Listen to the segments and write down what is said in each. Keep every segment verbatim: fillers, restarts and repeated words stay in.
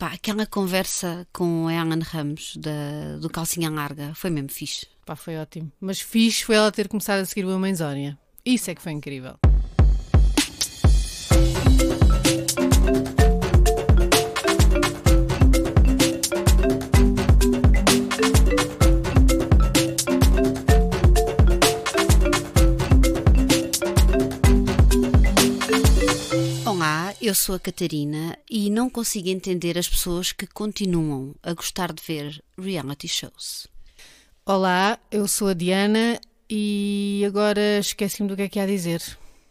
Pá, aquela conversa com a Ana Ramos da, do Calcinha Larga foi mesmo fixe. Pá, foi ótimo. Mas fixe foi ela ter começado a seguir o Mãezónia. Isso é que foi incrível. Olá, eu sou a Catarina e não consigo entender as pessoas que continuam a gostar de ver reality shows. Olá, eu sou a Diana e agora esqueci-me do que é que há a dizer.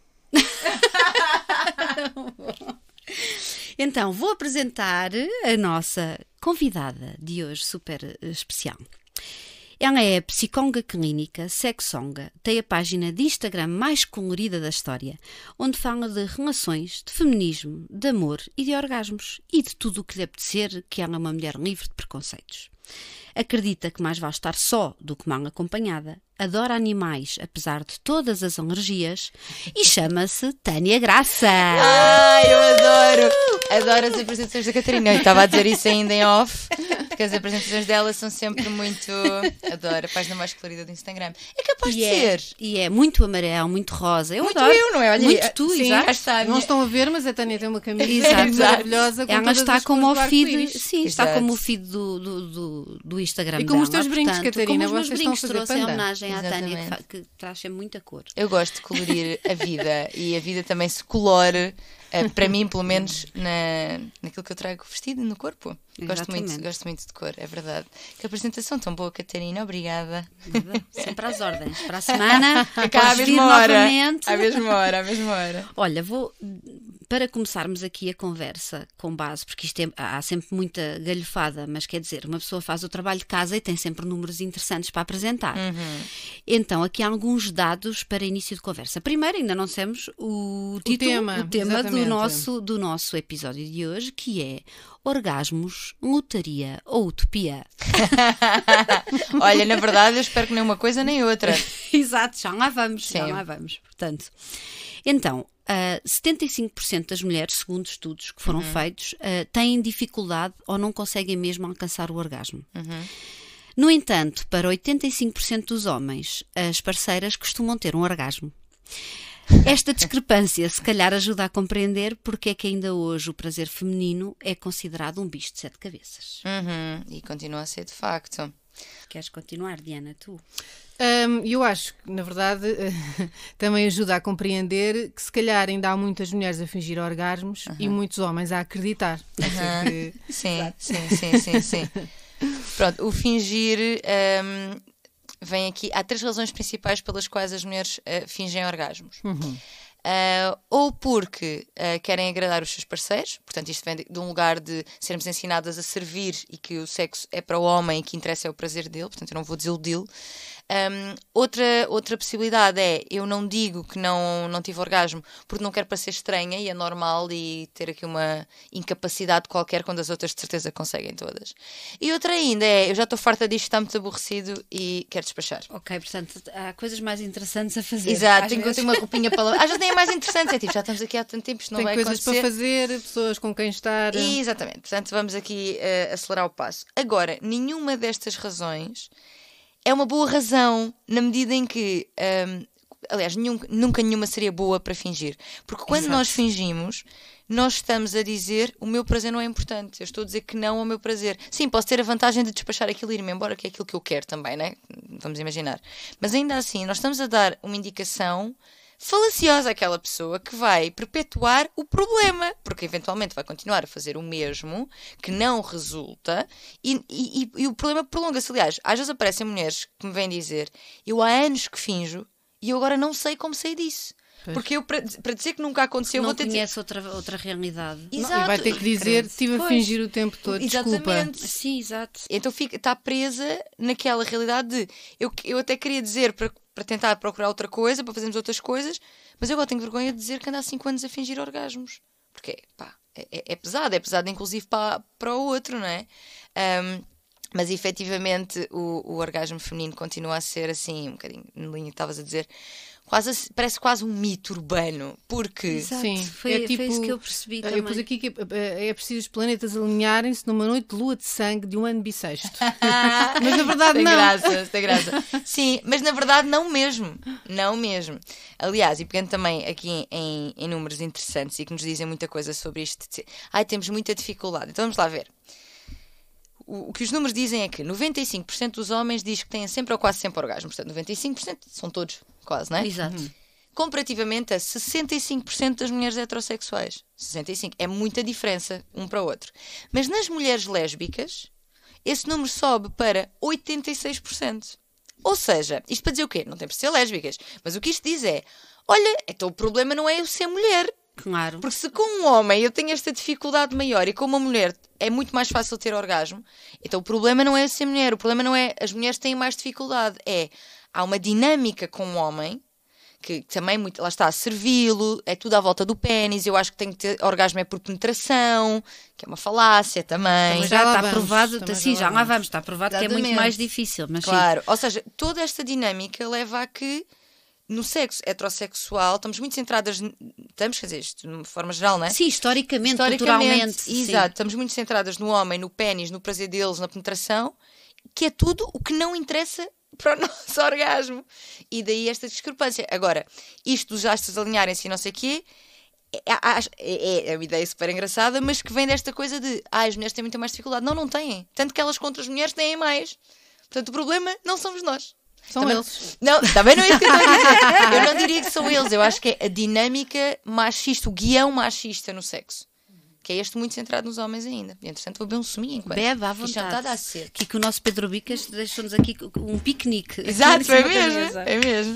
Então, vou apresentar a nossa convidada de hoje, super especial. Ela é psicóloga clínica, sexóloga, tem a página de Instagram mais colorida da história, onde fala de relações, de feminismo, de amor e de orgasmos e de tudo o que lhe apetecer, que ela é uma mulher livre de preconceitos. Acredita que mais vale estar só do que mal acompanhada, adora animais apesar de todas as alergias e chama-se Tânia Graça. Ai, eu adoro! Adoro as apresentações da Catarina. Eu estava a dizer isso ainda em off, porque as apresentações dela são sempre muito... Adoro, a página mais colorida do Instagram. É capaz E de é, ser. e é muito amarelo, muito rosa. Eu Muito adoro. eu, não é? Olha, muito tu, sim, exato. cá está a Não minha- estão a ver, mas a Tânia tem uma camisa Exato. maravilhosa com Ela todas está as como cores o do feed, arco-íris. sim, está Exato. como o feed do, do, do, do Instagram E como os dela. teus brincos, Portanto, Catarina, como os meus vocês estão a brincos fazer trouxe em pandan. homenagem à Tânia, que, Exatamente. fa- que traz sempre muita cor. Eu gosto de colorir a vida e a vida também se colore, eh, para mim, pelo menos, na, naquilo que eu trago vestido no corpo. Gosto muito, Exatamente. gosto muito de cor, é verdade. Que apresentação tão boa, Catarina, obrigada. Sempre às ordens. Para a semana, Cá à podes vir mesma hora. novamente. À mesma hora, à mesma hora. Olha, vou, para começarmos aqui a conversa com base, porque isto é, há sempre muita galhofada, mas quer dizer, uma pessoa faz o trabalho de casa e tem sempre números interessantes para apresentar. Uhum. Então, aqui há alguns dados para início de conversa. Primeiro, ainda não dissemos o título, tema, o tema do exatamente. nosso, do nosso episódio de hoje, que é orgasmos, lotaria ou utopia. Olha, na verdade, eu espero que nem uma coisa nem outra. Exato, já lá vamos, já Sim. lá vamos. Portanto, então, uh, setenta e cinco por cento das mulheres, segundo estudos que foram Uhum. feitos, uh, têm dificuldade ou não conseguem mesmo alcançar o orgasmo. Uhum. No entanto, para oitenta e cinco por cento dos homens, as parceiras costumam ter um orgasmo. Esta discrepância, se calhar, ajuda a compreender porque é que ainda hoje o prazer feminino é considerado um bicho de sete cabeças. Uhum. E continua a ser de facto. Queres continuar, Diana, tu? Hum, eu acho que, na verdade, também ajuda a compreender que se calhar ainda há muitas mulheres a fingir orgasmos e muitos homens a acreditar. Porque- Sim, sim, sim, sim, sim. Pronto, o fingir hum, vem aqui. Há três razões principais pelas quais as mulheres eh, fingem orgasmos. Uhum. Uh, ou porque uh, querem agradar os seus parceiros, portanto isto vem de, de um lugar de sermos ensinadas a servir e que o sexo é para o homem e que interessa é o prazer dele, portanto eu não vou desiludi-lo. Um, outra, outra possibilidade é, eu não digo que não, não tive orgasmo porque não quero parecer estranha e é normal e ter aqui uma incapacidade qualquer quando as outras de certeza conseguem todas. E outra ainda é, eu já estou farta disto, está muito aborrecido e quero despachar. Ok, portanto, há coisas mais interessantes a fazer. Exato, Às tenho, vezes. tenho uma roupinha para lavar. Às vezes nem é mais interessante, é tipo, já estamos aqui há tanto tempo, isto não Tem vai coisas acontecer. para fazer, pessoas com quem estar. E, exatamente, portanto vamos aqui uh, acelerar o passo. Agora, nenhuma destas razões é uma boa razão, na medida em que, um, aliás, nenhum, nunca nenhuma seria boa para fingir. Porque quando Exato. nós fingimos, nós estamos a dizer o meu prazer não é importante. Eu estou a dizer que não ao meu prazer. Sim, posso ter a vantagem de despachar aquilo e ir-me embora, que é aquilo que eu quero também, né? Vamos imaginar. Mas ainda assim, nós estamos a dar uma indicação falaciosa àquela pessoa que vai perpetuar o problema, porque eventualmente vai continuar a fazer o mesmo, que não resulta, e, e, e- e o problema prolonga-se. Aliás, às vezes aparecem mulheres que me vêm dizer, eu há anos que finjo e eu agora não sei como sair disso. Pois. Porque eu, para, para dizer que nunca aconteceu, Não vou ter de dizer... conhece outra, outra realidade. E- Não, Exato. e vai ter que dizer, Credo. estive a Pois. fingir o tempo todo, desculpa. Exatamente. Sim, exato. Então fica, está presa naquela realidade de eu, eu até queria dizer para, para tentar procurar outra coisa, para fazermos outras coisas, mas eu agora tenho vergonha de dizer que ando há cinco anos a fingir orgasmos. Porque, pá, é, é- é pesado, é pesado inclusive para, para o outro, não é? Ahm, mas efetivamente o, o orgasmo feminino continua a ser assim, um bocadinho na linha que estavas a dizer, quase, parece quase um mito urbano, porque... Exato. Sim, Foi, é tipo, foi isso que eu percebi eu também. pus aqui que é, é preciso os planetas alinharem-se numa noite de lua de sangue de um ano bissexto. Mas na verdade tem não. Graça, tem graça. Sim, mas na verdade não mesmo. Não mesmo. Aliás, e pegando também aqui em, em números interessantes e que nos dizem muita coisa sobre isto. De... Ai, temos muita dificuldade. Então vamos lá ver. O, o que os números dizem é que noventa e cinco por cento dos homens diz que têm sempre ou quase sempre orgasmo. Portanto, noventa e cinco por cento são todos quase, não é? Exato. Uhum. Comparativamente a sessenta e cinco por cento das mulheres heterossexuais. sessenta e cinco por cento. É muita diferença um para o outro. Mas nas mulheres lésbicas, esse número sobe para oitenta e seis por cento. Ou seja, isto para dizer o quê? Não tem por ser lésbicas. Mas o que isto diz é, olha, então o problema não é eu ser mulher. Claro. Porque se com um homem eu tenho esta dificuldade maior e com uma mulher é muito mais fácil ter orgasmo, então o problema não é ser mulher, o problema não é as mulheres têm mais dificuldade, é há uma dinâmica com o homem que também muito, lá está, a servi-lo, é tudo à volta do pénis, eu acho que tem que ter orgasmo é por penetração, que é uma falácia também. Também já já lá está vamos, provado, também sim, já já lá lá vamos. vamos, está provado que é muito Exatamente. mais difícil, mas Claro, ou seja, toda esta dinâmica leva a que no sexo heterossexual estamos muito centradas, estamos, quer dizer, isto de uma forma geral, não é? sim, historicamente, Historicamente, culturalmente. sim. exato, estamos muito centradas no homem, no pénis, no prazer deles, na penetração, que é tudo o que não interessa para o nosso orgasmo. E daí esta discrepância. Agora, isto dos astros alinharem-se e não sei o quê, é, é, é uma ideia super engraçada, mas que vem desta coisa de ah, as mulheres têm muita mais dificuldade. Não, não têm. Tanto que elas contra as mulheres têm mais. Portanto, o problema não somos nós. São também, eles. Não, também não é isso que eu estou a dizer. Eu não diria que são eles. Eu acho que é a dinâmica machista, o guião machista no sexo. Que é este muito centrado nos homens ainda. E, entretanto, vou beber um suminho enquanto. Bebe à isto já vontade. está a dar sede. Aqui que o nosso Pedro Bicas deixou-nos aqui um piquenique. Exato, Aqui em é cima da mesmo. mesa. É mesmo.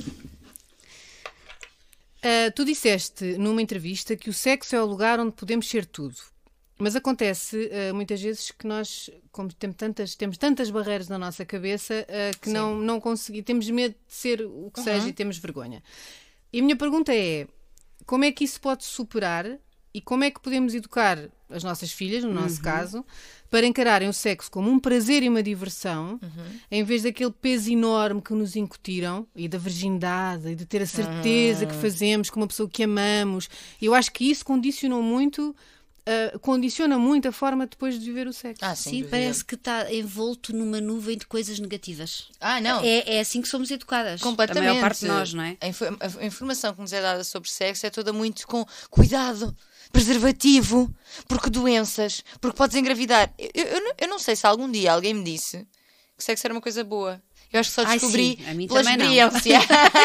Uh, tu disseste numa entrevista que o sexo é o lugar onde podemos ser tudo. Mas acontece uh, muitas vezes que nós, como temos tantas, temos tantas barreiras na nossa cabeça, uh, que não, não conseguimos, temos medo de ser o que Uhum. seja e temos vergonha. E a minha pergunta é, como é que isso pode superar e como é que podemos educar as nossas filhas, no nosso caso, para encararem o sexo como um prazer e uma diversão, Uhum. em vez daquele peso enorme que nos incutiram, e da virgindade, e de ter a certeza que fazemos com uma pessoa que amamos. Eu acho que isso condicionou muito... Uh, condiciona muito a forma depois de viver o sexo. Ah, sem Sim, dúvida. parece que está envolto numa nuvem de coisas negativas. Ah, não. É, é assim que somos educadas. Completamente. A maior parte de nós, não é? A, inf- a informação que nos é dada sobre sexo é toda muito com cuidado, preservativo, porque doenças, porque podes engravidar. Eu, eu, eu, não, eu não sei se algum dia alguém me disse que sexo era uma coisa boa. Eu acho que só Ai, descobri sim, a mim pela também não. experiência.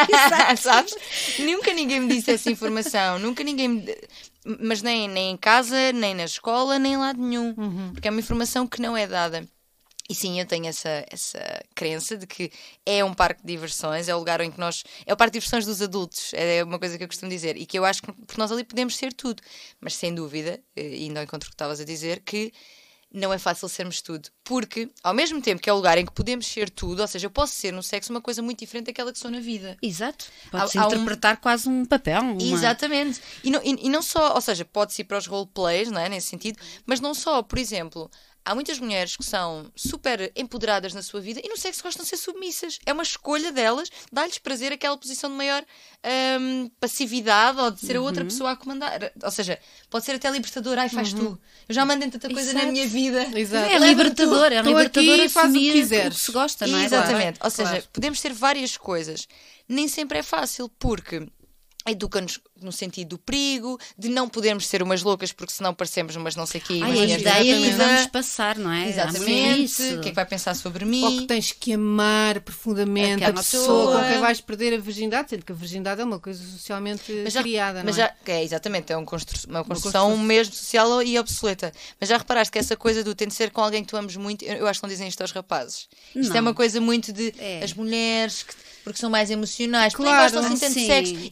Sabes? Nunca ninguém me disse essa informação. Nunca ninguém me... Mas nem, nem em casa, nem na escola, nem em lado nenhum. Uhum. Porque é uma informação que não é dada. E sim, eu tenho essa, essa crença de que é um parque de diversões, é o lugar em que nós... É o parque de diversões dos adultos, é uma coisa que eu costumo dizer. E que eu acho que por nós ali podemos ser tudo. Mas sem dúvida, e ainda ao encontro que estavas a dizer, que não é fácil sermos tudo. Porque, ao mesmo tempo que é o lugar em que podemos ser tudo, ou seja, eu posso ser no sexo uma coisa muito diferente daquela que sou na vida. Exato. Pode-se Há- há um- interpretar quase um papel. Uma... Exatamente. E não, e, e não só, ou seja, pode-se ir para os roleplays, não é? Nesse sentido, mas não só, por exemplo, há muitas mulheres que são super empoderadas na sua vida e no sexo gostam de ser submissas. É uma escolha delas, dá-lhes prazer aquela posição de maior hum, passividade ou de ser a outra pessoa a comandar. Ou seja, pode ser até libertador, ai, faz tu. Eu já mandei tanta coisa na Exato. minha vida. Exato. É Leva-me libertador, é Estou libertador aqui e faz o que assumir quiseres. o que se gosta, não é? Exatamente. Ou seja, Claro. podemos ter várias coisas. Nem sempre é fácil, porque educa-nos no sentido do perigo, de não podermos ser umas loucas, porque senão parecemos umas não sei o quê. Ai, umas a mulheres ideia da que vida. vamos passar, não é? Há muito Exatamente. isso. O que é que vai pensar sobre Ou mim? que tens que amar profundamente Aquela a pessoa, pessoa. com quem vais perder a virgindade, sendo que a virgindade é uma coisa socialmente Mas já- criada, mas não é? já, é, exatamente, é um constru- uma construção construção. mesmo social e obsoleta. Mas já reparaste que essa coisa do tem de ser com alguém que tu amas muito, eu, eu acho que não dizem isto aos rapazes. Isto Não. é uma coisa muito de É. as mulheres, que- porque são mais emocionais, porque Claro, nem gostam assim tanto de sim. sexo. E quando fazem,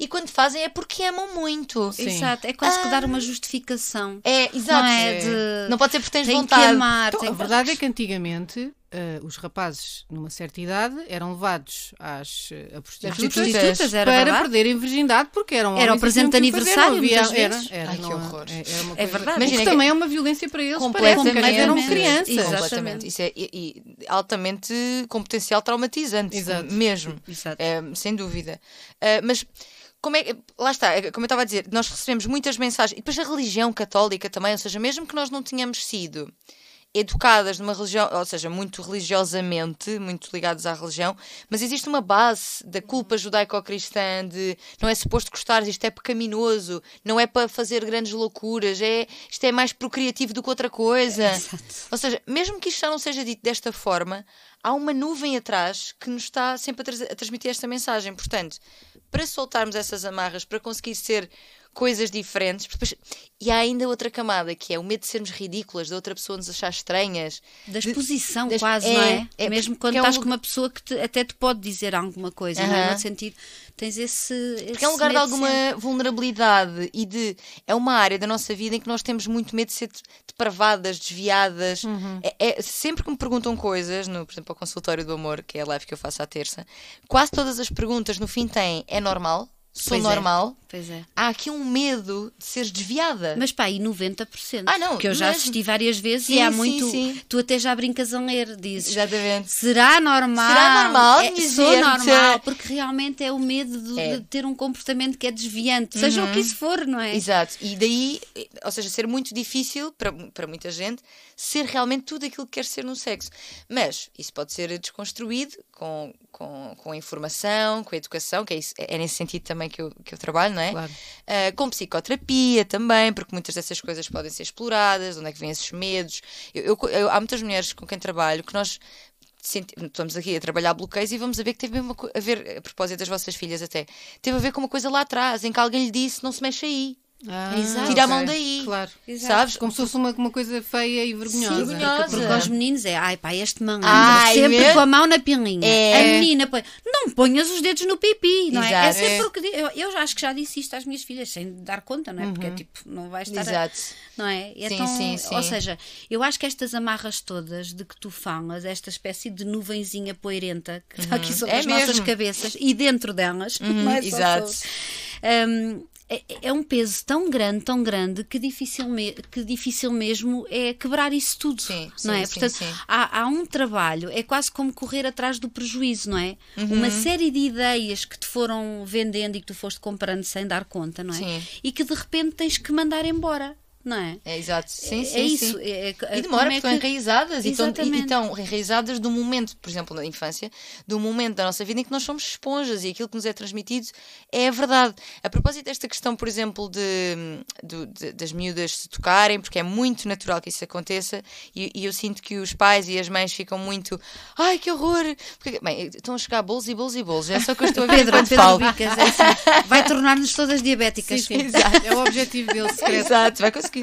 fazem é porque amam muito. Sim. Exato, é quase Ah. que dar uma justificação. É, exato. Não é É. de... Não pode ser porque tens tem vontade. que amar. Então, tem a que- verdade é que antigamente uh, os rapazes, numa certa idade, eram levados às uh, a prostitutas, prostitutas, era para verdade. perderem virgindade, porque eram Era o homens e presente tinham de que o fazer, aniversário, não havia- muitas era, vezes. era, Ai, que não- horror. é- era uma É coisa- verdade. O que Imagina que- também é uma violência para eles, Completamente. parece, porque eram Completamente. crianças. Exato. Completamente. Isso é e, e altamente com potencial traumatizante. Exato. Mesmo. Exato. É, sem dúvida. Ah, mas como é que. Lá está, é como eu estava a dizer, nós recebemos muitas mensagens. E depois a religião católica também, ou seja, mesmo que nós não tenhamos sido educadas numa religião, ou seja, muito religiosamente, muito ligados à religião, mas existe uma base da culpa judaico-cristã de não é suposto gostares, isto é pecaminoso, não é para fazer grandes loucuras, é, isto é mais procriativo do que outra coisa. Exato. Ou seja, mesmo que isto já não seja dito desta forma, há uma nuvem atrás que nos está sempre a, tra- a transmitir esta mensagem. Portanto, para soltarmos essas amarras, para conseguir ser coisas diferentes, depois- e há ainda outra camada, que é o medo de sermos ridículas, da outra pessoa nos achar estranhas. Da exposição, das- quase, é, não é? é, Mesmo porque quando é um estás lu- com uma pessoa que te- até te pode dizer alguma coisa, não é? Aham. No sentido, tens esse. Porque é um lugar de alguma vulnerabilidade e de. É uma área da nossa vida em que nós temos muito medo de ser depravadas, desviadas. É, é- sempre que me perguntam coisas, no, por exemplo, ao consultório do amor, que é a live que eu faço à terça, quase todas as perguntas no fim têm: é normal? Sou Pois é. normal? Pois é. Há aqui um medo de seres desviada. Mas pá, e noventa por cento. Ah, não, que eu já mesmo. assisti várias vezes Sim, e há sim, muito. sim. Tu até já brincas a ler, dizes. Exatamente. Será normal? Será normal, É, minha sou gente? normal, porque realmente é o medo de, É. de ter um comportamento que é desviante, seja o que isso for, não é? Exato. E daí, ou seja, ser muito difícil para, para muita gente ser realmente tudo aquilo que quer ser no sexo. Mas isso pode ser desconstruído com, com, com a informação, com a educação, que é, isso, é nesse sentido também que eu, que eu trabalho, não é? Claro. Ah, com psicoterapia também, porque muitas dessas coisas podem ser exploradas, de onde é que vêm esses medos. Eu, eu- eu- há muitas mulheres com quem trabalho que nós senti- estamos aqui a trabalhar bloqueios e vamos a ver que teve uma co- a ver, a propósito das vossas filhas até, teve a ver com uma coisa lá atrás, em que alguém lhe disse: não se mexe aí. Ah, Exato. Tira a ok. mão daí. Claro. Exato. Sabes? Como se fosse uma, uma coisa feia e vergonhosa. Sim, vergonhosa. Porque aos meninos é, ai pá, este malandro, Ai, sempre mesmo? com a mão na pilinha. É. A menina põe, não ponhas os dedos no pipi, não é? É Exato. sempre É. o que digo. Eu, eu já acho que já disse isto às minhas filhas, sem dar conta, não é? Porque é tipo, não vais estar. a- Exato. Não é? E Sim, então, sim, sim. Ou seja, eu acho que estas amarras todas de que tu falas, esta espécie de nuvenzinha poeirenta que está aqui sobre É as nossas mesmo. cabeças e dentro delas, não é só exato. sobre- Hum, é, é um peso tão grande, tão grande, que difícil, me- que difícil mesmo é quebrar isso tudo. Sim, não sim, é? sim, Portanto, sim. Há, há um trabalho, é quase como correr atrás do prejuízo, não é? Uhum. Uma série de ideias que te foram vendendo e que tu foste comprando sem dar conta, não é? Sim. E que de repente tens que mandar embora, não é? É exato. Sim, É- sim, é isso. sim. É- é- E demora, como é porque estão que- enraizadas e estão, e, e Exatamente. estão enraizadas do momento, por exemplo, na infância, do momento da nossa vida em que nós somos esponjas e aquilo que nos é transmitido é a verdade. A propósito desta questão, por exemplo, de, do- de- das miúdas se tocarem, porque é muito natural que isso aconteça, e, e eu sinto que os pais e as mães ficam muito, ai que horror! Porque, bem, estão a chegar bolos e bolos e bolos, é só que eu estou a ver Pedro, enquanto Pedro falo. Bicas, é assim, vai tornar-nos todas Sim, diabéticas. sim. É o objetivo dele, secreto. Exato, vai conseguir.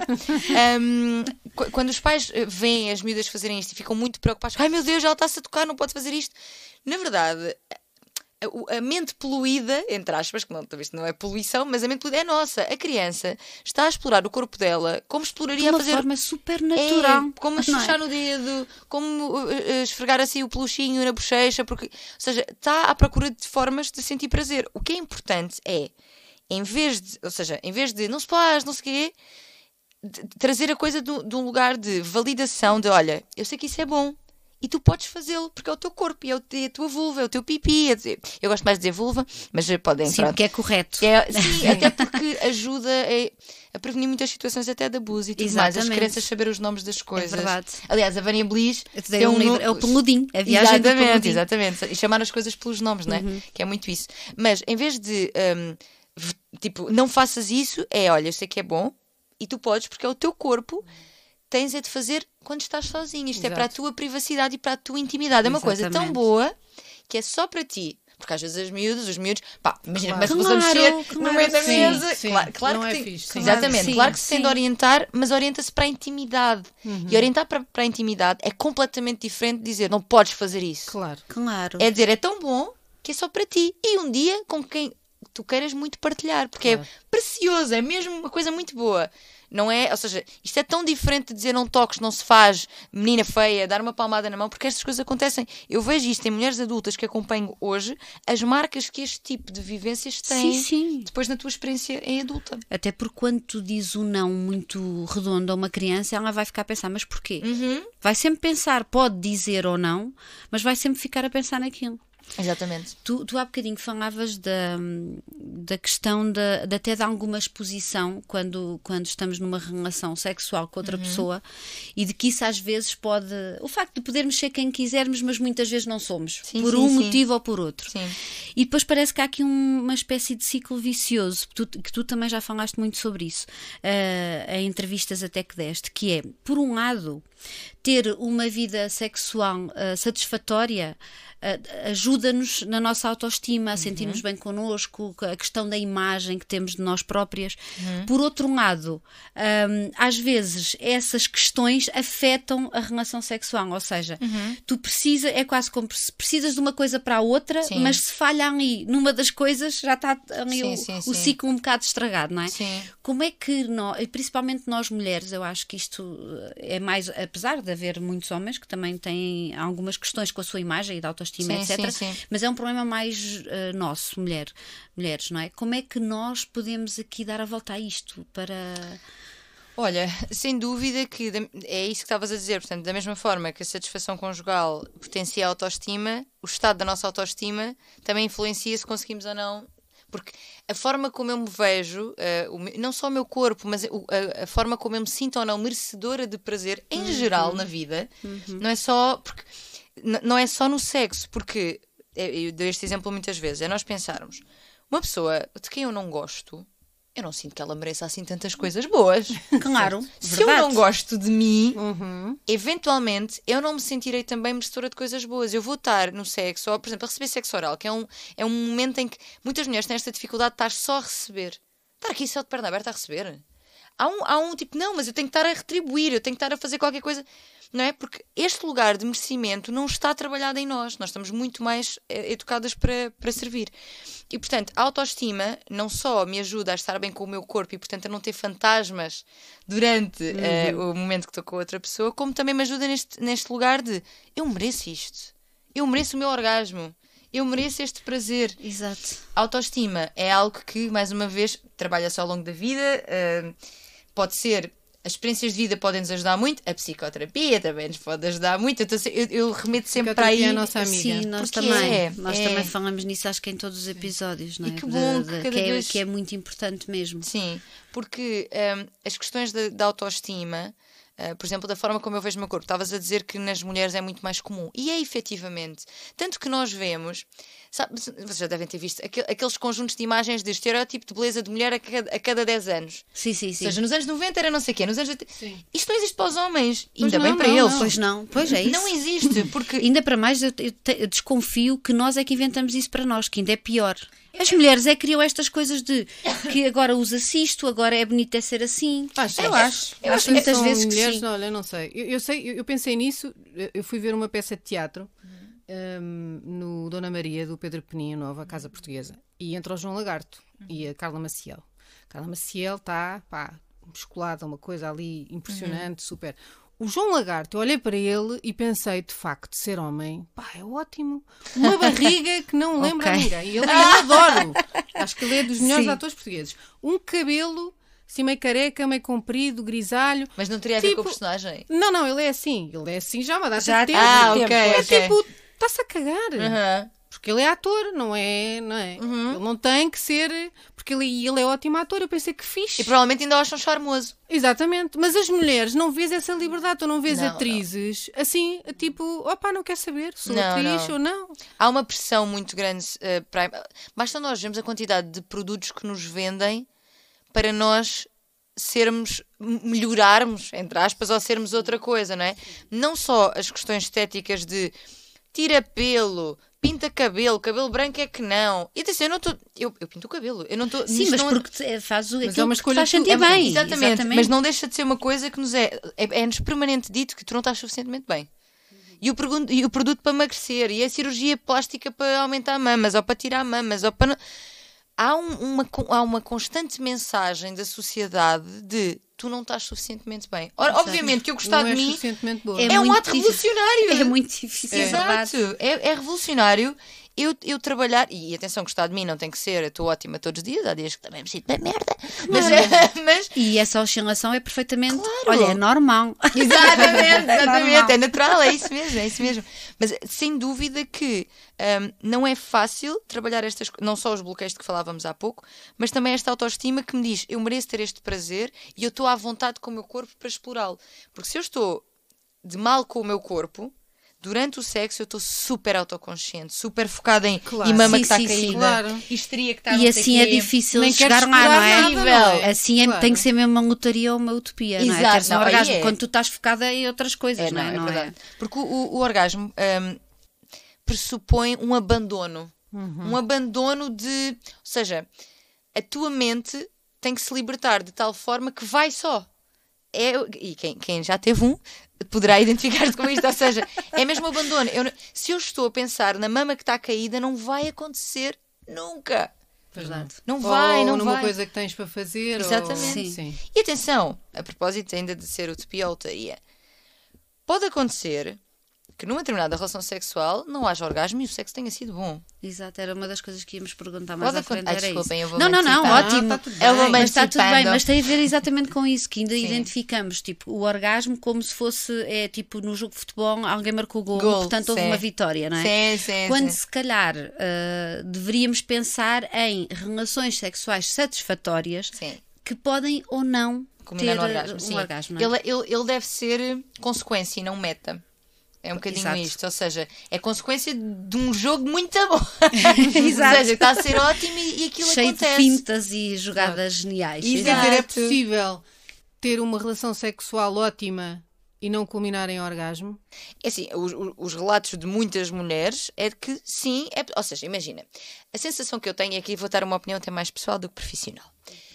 Um, qu- quando os pais eh, veem as miúdas fazerem isto e ficam muito preocupados, ai meu Deus, ela está-se a tocar, não pode fazer isto. Na verdade, a, o- a mente poluída, entre aspas, que não, talvez não é poluição, mas a mente poluída é nossa. A criança está a explorar o corpo dela como De exploraria uma a fazer. forma super natural. É, como não é? chuchar no dedo, como uh, uh, esfregar assim o peluchinho na bochecha, porque, ou seja, está à procura de formas de sentir prazer. O que é importante é, em vez de, ou seja, em vez de não se faz, não sei o quê, de- de trazer a coisa de, de um lugar de validação, de olha, eu sei que isso é bom. E tu podes fazê-lo, porque é o teu corpo, e é, o, é a tua vulva, é o teu pipi. É dizer, eu gosto mais de dizer vulva, mas podem Sim, entrar. porque é correto. É, sim, até porque ajuda a, a prevenir muitas situações até de abuso e tudo mais. As Exatamente. crianças saber os nomes das coisas. verdade. Aliás, a Vânia Belis Eu te dei um livro, é o Peludinho, a viagem do Exatamente, Peludinho. exatamente. E chamar as coisas pelos nomes, não é? Que é muito isso. Mas em vez de hum, v- tipo, não faças isso, é olha, eu sei que é bom e tu podes, porque é o teu corpo. Tens é de fazer quando estás sozinho. Isto é Exato. para a tua privacidade e para a tua intimidade. É uma coisa tão Exatamente. boa que é só para ti. Porque às vezes as miúdas, os miúdos, pá, imagina, Claro. começam a mexer Claro, no meio da sim, mesa. sim. Claro, claro Não que é tem- fixe, sim. Exatamente, Sim, claro que se tem sim. de orientar, mas orienta-se para a intimidade. E orientar para, para a intimidade é completamente diferente de dizer não podes fazer isso. Claro. Claro. É dizer, é tão bom que é só para ti. E um dia, com quem tu queiras muito partilhar, porque Claro. é precioso, é mesmo uma coisa muito boa. Não é? Ou seja, isto é tão diferente de dizer não toques, não se faz, menina feia, dar uma palmada na mão, porque estas coisas acontecem. Eu vejo isto em mulheres adultas que acompanho hoje, as marcas que este tipo de vivências têm Sim, sim. depois na tua experiência em adulta. Até porque quando tu dizes um não muito redondo a uma criança, ela vai ficar a pensar, mas porquê? Uhum. Vai sempre pensar, pode dizer ou não, mas vai sempre ficar a pensar naquilo. Exatamente. Tu, tu há bocadinho falavas da, da questão de, de até de alguma exposição quando, quando estamos numa relação sexual com outra Uhum. pessoa e de que isso às vezes pode... O facto de podermos ser quem quisermos, mas muitas vezes não somos. Sim, por sim, um sim. motivo ou por outro. Sim. E depois parece que há aqui um- uma espécie de ciclo vicioso, que tu, que tu também já falaste muito sobre isso, uh, em entrevistas até que deste, que é, por um lado, ter uma vida sexual uh, satisfatória uh, ajuda-nos na nossa autoestima, a sentir-nos bem connosco, a questão da imagem que temos de nós próprias. Por outro lado, um, às vezes essas questões afetam a relação sexual, ou seja, tu precisa, é quase como se precisas de uma coisa para a outra, Sim. mas se falha ali numa das coisas, já está ali Sim, o, sim, o sim. ciclo um bocado estragado, não é? Sim. Como é que nós, e principalmente nós mulheres, eu acho que isto é mais, apesar de haver muitos homens que também têm algumas questões com a sua imagem e da autoestima, Sim, etcétera, sim, sim. mas é um problema mais uh, nosso, mulher, mulheres, não é? Como é que nós podemos aqui dar a volta a isto para... Olha, sem dúvida que da- é isso que estavas a dizer. Portanto, da mesma forma que a satisfação conjugal potencia a autoestima, o estado da nossa autoestima também influencia se conseguimos ou não. Porque a forma como eu me vejo, eh, o me- não só o meu corpo, mas o- a, a forma como eu me sinto ou não merecedora de prazer em geral na vida, não é só porque n- não é só no sexo, porque eh, eu dou este exemplo muitas vezes, é nós pensarmos, uma pessoa de quem eu não gosto, eu não sinto que ela mereça assim tantas coisas boas. Claro, Se eu não gosto de mim, Uhum. eventualmente eu não me sentirei também merecedora de coisas boas. Eu vou estar no sexo, ou por exemplo, a receber sexo oral, que é um, é um momento em que muitas mulheres têm esta dificuldade de estar só a receber. Estar aqui só de perna aberta a receber. Há um, há um tipo, não, mas eu tenho que estar a retribuir, eu tenho que estar a fazer qualquer coisa. Não é? Porque este lugar de merecimento não está trabalhado em nós. Nós estamos muito mais eh, educadas para, para servir. E, portanto, a autoestima não só me ajuda a estar bem com o meu corpo e, portanto, a não ter fantasmas durante eh, o momento que estou com outra pessoa, como também me ajuda neste, neste lugar de eu mereço isto. Eu mereço o meu orgasmo. Eu mereço este prazer. Exato. A autoestima é algo que, mais uma vez, trabalha-se ao longo da vida. eh, pode ser... As experiências de vida podem nos ajudar muito. A psicoterapia também nos pode ajudar muito. Eu, tô se- eu, eu remeto sempre para aí. Psicoterapia é a nossa amiga. Sim, nós Porque também. é, nós é. também falamos nisso, acho que em todos os episódios, não é? E que bom De- que de- cada que, é, vez- que é muito importante mesmo. Sim, porque hum, as questões da, da autoestima, uh, por exemplo, da forma como eu vejo o meu corpo, estavas a dizer que nas mulheres é muito mais comum. E é efetivamente. Tanto que nós vemos, sabe, vocês já devem ter visto, aquel- aqueles conjuntos de imagens de estereótipo de beleza de mulher a cada, a cada dez anos. Sim, sim, Ou sim. seja, nos anos noventa era não sei o quê, nos anos oitenta. Sim. Isto não existe para os homens, Pois ainda não, bem para não, eles. não. Pois não, pois é isso. Não existe, porque Ainda para mais, eu, eu te- eu desconfio que nós é que inventamos isso para nós, que ainda é pior. As mulheres é que criam estas coisas de que agora usa-se isto, agora é bonito é ser assim. Acho, eu acho. Eu acho que muitas são vezes que mulheres, sim. olha, não sei. Eu, eu sei, eu, eu pensei nisso, eu- eu fui ver uma peça de teatro hum, no Dona Maria, do Pedro Peninha Nova, Casa Portuguesa, e entra o João Lagarto e a Carla Maciel. A Carla Maciel está, pá, musculada, uma coisa ali impressionante, super. O João Lagarto, eu olhei para ele e pensei, de facto, ser homem, pá, é ótimo. Uma barriga que não lembra Ok. a ninguém. E ele, eu adoro. Acho que ele é dos melhores Sim. atores portugueses. Um cabelo, assim, meio careca, meio comprido, grisalho. Mas não teria a ver Tipo, com a personagem. Não, não, ele é assim. Ele é assim já há uma data Já de tempo. ah, de ok, tempo. É ok. tipo, está-se a cagar. Aham. Porque ele é ator, não é? Não é? Uhum. Ele não tem que ser... Porque ele, ele é ótimo ator, eu pensei que fixe. E provavelmente ainda o acham charmoso. Exatamente. Mas as mulheres, não vês essa liberdade. Tu não vês Não, atrizes assim, tipo... Opá, não quer saber. Sou Não, atriz não. ou não. Há uma pressão muito grande eh, para... Basta nós vermos a quantidade de produtos que nos vendem para nós sermos, m- melhorarmos, entre aspas, ou sermos outra coisa, não é? Não só as questões estéticas de tira pelo, pinta cabelo, cabelo branco é que não. E atenção, eu não estou... Eu, eu pinto o cabelo. Eu não estou... Sim, nisto mas não- porque te- faz o Mas aquilo é uma que te escolha faz tua. sentir É uma- bem. Exatamente, mas não deixa de ser uma coisa que nos é... É- É-nos permanente dito que tu não estás suficientemente bem. E o, pergun- e o produto para emagrecer, e a cirurgia plástica para aumentar mamas, ou para tirar mamas, ou para... Não... há, um, uma, há uma constante mensagem da sociedade de tu não estás suficientemente bem. Ora, obviamente que eu gostar não de és mim suficientemente boa. é, é um ato difícil. revolucionário. É muito difícil. Exato. É, é revolucionário. Eu, eu trabalhar, e atenção, gostar de mim não tem que ser, eu estou ótima todos os dias, há dias que também me sinto bem merda. Mas, mas, E essa oscilação é perfeitamente, Claro. olha, é normal. Exatamente, exatamente, normal. é natural, é isso mesmo, é isso mesmo. Mas sem dúvida que hum, não é fácil trabalhar estas coisas, não só os bloqueios de que falávamos há pouco, mas também esta autoestima que me diz, eu mereço ter este prazer e eu estou à vontade com o meu corpo para explorá-lo. Porque se eu estou de mal com o meu corpo, durante o sexo eu estou super autoconsciente, super focada em Claro. e mama Sim, que está sim, sim. caída, Claro. histeria que está E não sei assim é quê. difícil Nem queres chegar lá, não é? explorar nada, não é? Assim é, Claro. tem que ser mesmo uma lotaria ou uma utopia, não é? Exato, Teres um não, aí orgasmo é. quando tu estás focada em outras coisas, É, não é? não, é Não verdade. Porque o, o- o orgasmo hum, pressupõe um abandono. Um abandono de... Ou seja, a tua mente tem que se libertar de tal forma que vai só. É, e quem, quem já teve um poderá identificar-se com isto. Ou seja, é mesmo abandono. Eu, não- se eu estou a pensar na mama que está caída, não vai acontecer nunca. Verdade. Não vai, ou não numa vai. coisa que tens para fazer. Exatamente. Ou... Sim. E atenção, a propósito ainda de ser utopia ou lotaria, pode acontecer que numa determinada relação sexual não haja orgasmo e o sexo tenha sido bom. Exato, era uma das coisas que íamos perguntar mais Pode à frente. acon- Ai, Era desculpem, isso. eu vou Não, não, não, antecipar. ótimo. Ah, tá tudo Eu vou bem. Mas está tudo bem, antecipando. mas tem a ver exatamente com isso, que ainda Sim. identificamos, tipo, o orgasmo como se fosse, é tipo, no jogo de futebol, alguém marcou o gol, Gol, e, portanto houve sim. uma vitória, não é? Sim, sim, Quando sim. se calhar ah, deveríamos pensar em relações sexuais satisfatórias Sim. que podem ou não Culminar ter no orgasmo. um Sim. orgasmo. Não é? ele, ele, ele deve ser consequência e não meta. É um bocadinho Exato. isto. Ou seja, é consequência de um jogo muito bom. Exato. Ou seja, está a ser ótimo e, e aquilo Cheio acontece. de fintas e jogadas geniais. Quer Exato. dizer, é possível ter uma relação sexual ótima e não culminar em orgasmo? É assim, os, os- os relatos de muitas mulheres é de que sim, é, ou seja, imagina, a sensação que eu tenho, e aqui vou dar uma opinião até mais pessoal do que profissional.